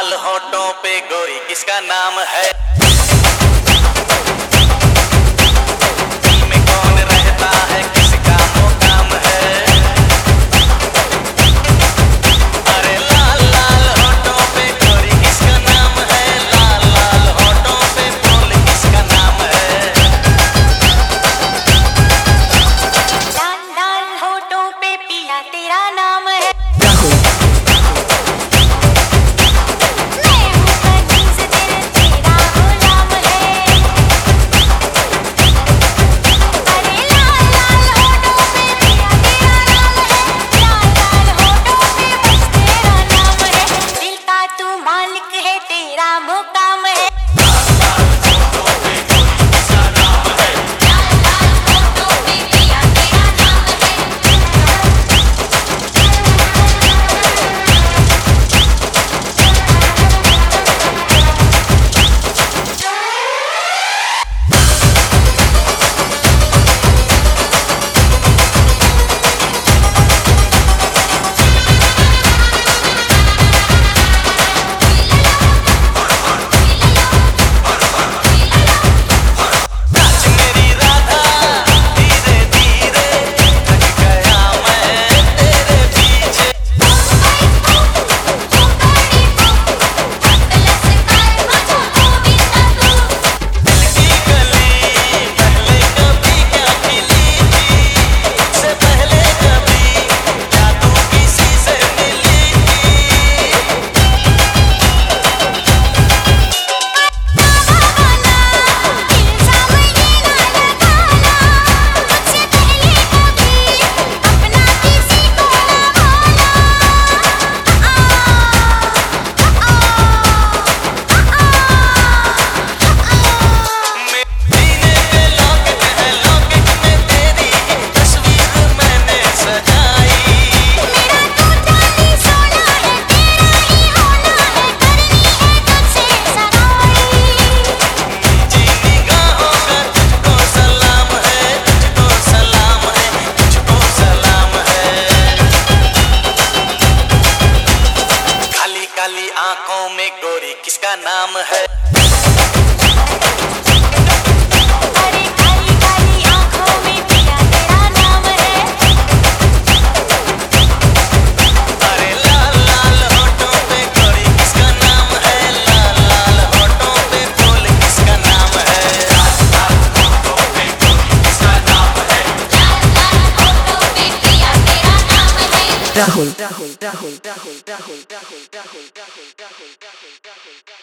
लाल होठों पे गोरी किसका नाम है? दिल में कौन रहता है, किसका मुकाम है? अरे लाल लाल होठों पे गोरी किसका नाम है? लाल लाल होठों पे बोल किसका नाम है? लाल लाल होठों पे पिया तेरा नाम है। काली आंखों में गोरी किसका नाम है? अरे काली काली आंखों में पिया तेरा नाम है। अरे लाल लाल होठों पे गोरी किसका नाम है? लाल लाल होठों पे बोल किसका नाम है? लाल लाल होठों पे गोरी किसका नाम है? लाल लाल होठों पे पिया तेरा नाम है। Rahul.